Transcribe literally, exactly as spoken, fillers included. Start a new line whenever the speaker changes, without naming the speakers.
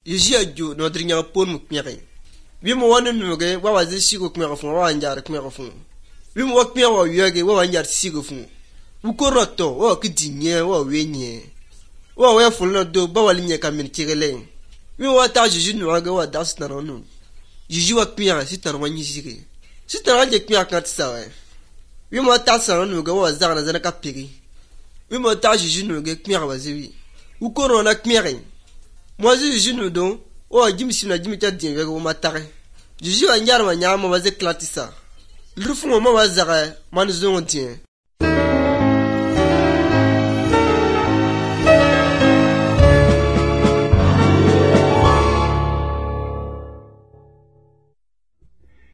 Yiji ajo no drinya pon mu kmere. Wi mo wonu nuge wa wazi sigo kmere fun wa njar kmere fun. Wi mo wa kmere wa yege wa njar sigo fun. Wu koroto wa kidinye wa wenye. Wa wa fulno do ba walinye kamin kirele. Wi wa ta jiji nuge wa das na ronu. Yiji wa kmere sitan wa nyisige. Sitan wa je kmere kan tsawe. Wi mo ta sa nuge wa zana zana kapiri. Wi mo ta jiji nuge kmere wa ziwi. Wu korona kmere. Moi je suis nous donc oh Jimmy si na Jimmy t'a dit avec au matin je suis à nyar ma nyama wa ze klatisa le fond mo wa zara man zo tien